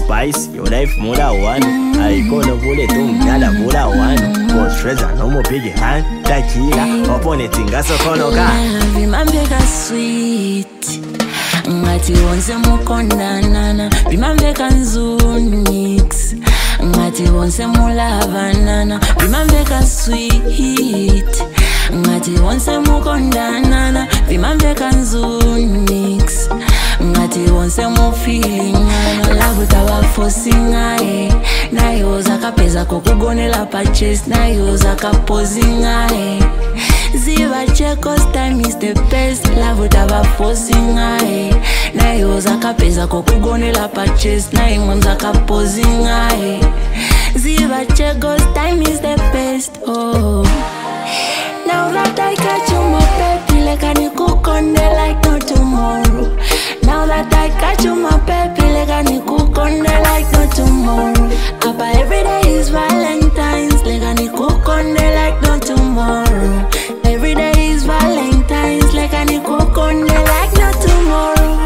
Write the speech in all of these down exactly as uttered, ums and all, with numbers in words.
spice, your life mula one. I gonna bullet um nyala mula one. Cause treasure no more big hand. Tequila, upon it in gas of konoka. Vimambeka sweet ngati wonse mukonda nana. Vimambeka nzunix ngati wonse mulava nana. Vimambeka sweet ngati wonse mukonda nana. Vimambeka nzunix ngati wonse mu feeling nana. Love tawa forcing ae na yoza kapeza kukugonela pa chest na yoza kaposing ae. Ziva checos time is the best. Love tava forcing ae na yoza kapeza kukugonela pa chest na imonza kaposing ae. Ziva checos time is the best. Oh, now that I catch you my baby like I need cook on there like no tomorrow. Now that I catch you my baby like I need cook on there like no tomorrow. Apa every day is Valentine's like I need cook on there like no tomorrow. Every day is Valentine's like I need cook on there like no tomorrow.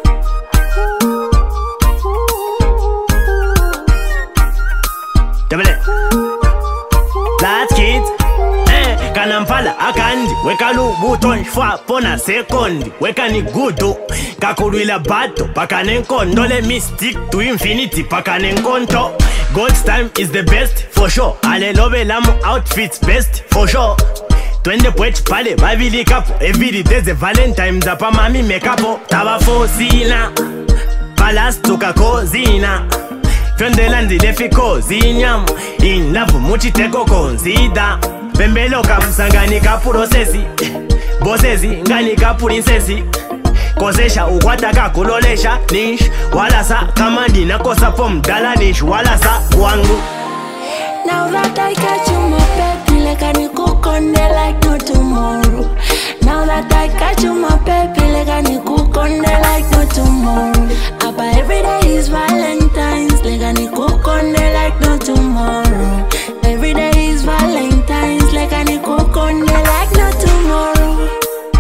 Double it. That's kids. Kanampala akandi wekalu buton shwa pona sekondi wekani gudu kakulwila bato pakane nkondo. Let me stick to infinity pakane nkonto. God's time is the best for sure. Ale love lamu outfits best for sure. Twende pwech pale babili kapo. Every day the Valentine zapa mami mekapo. Taba fosina palas tuka kozina. Fyonde landi lefiko zinyam. In love muchiteko konzida. Bembelo kamsangani kapurosesi. Bosesi ngani kapurinsesi. Kozesha ukwata kakulolesha nish. Walasa kama dina kosa pom dala nish. Walasa wangu. Now that I catch you my baby like I need cook on there like no tomorrow. Now that I catch you my baby like I need cook on there like no tomorrow. Apa every day is Valentine's like I need cook on there like no tomorrow. Every day is Valentine's like I need cook on there like no tomorrow.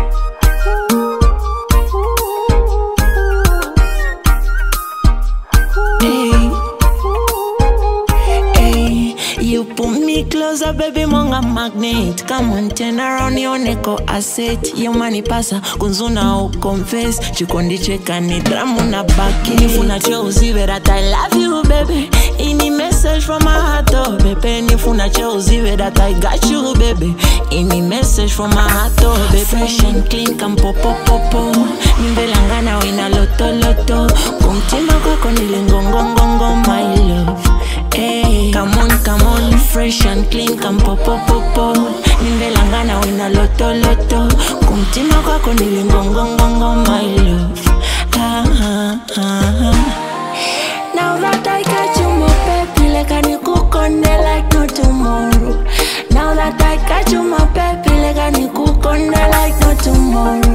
Hey, hey, you put me closer, baby, monga magnet. Come on, turn around your neck or asset. Your money pasa, kunzuna o confess. Chikondi cheka ni dramu na baki. Nifuna cheuzi that I love you, baby. Any message from my heart, oh, baby. Nifuna cheuzi that I got you, baby. Any message from my heart, oh, baby. Fresh and clean, come pop pop pop pop. Nimbelangana wina loto loto. Kumtima kwako nilingongongongo, my love. Hey, come on, come on, fresh and clean, come pop pop pop pop. Nimbelangana wina loto loto. Kumtima kwako nilingongongongo, my love. Ah, ah, ah, ah. Now that I catch you my baby like I need cook on there like no tomorrow. Now that I catch you my baby like I need cook on there like no tomorrow.